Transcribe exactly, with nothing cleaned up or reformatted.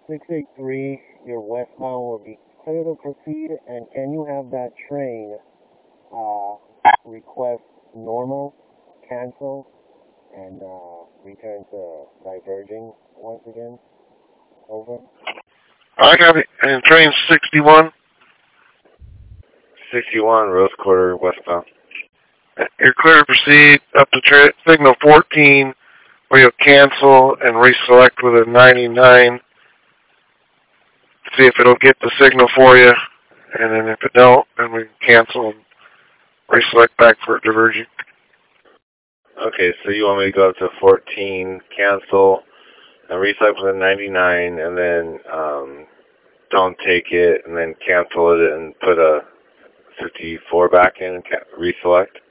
six eight three, your westbound will be clear to proceed, and can you have that train uh, request normal, cancel, and uh, return to diverging once again? Over. I got it. And train sixty-one. sixty-one, Rose Quarter, westbound. You're clear to proceed up to tra- signal fourteen, where you'll cancel and reselect with a ninety-nine. See if it'll get the signal for you. And then if it don't, then we can cancel and reselect back for diverging. Okay, so you want me to go up to fourteen, cancel, and reselect with a ninety-nine, and then um, don't take it, and then cancel it and put a fifty-four back in and ca- reselect?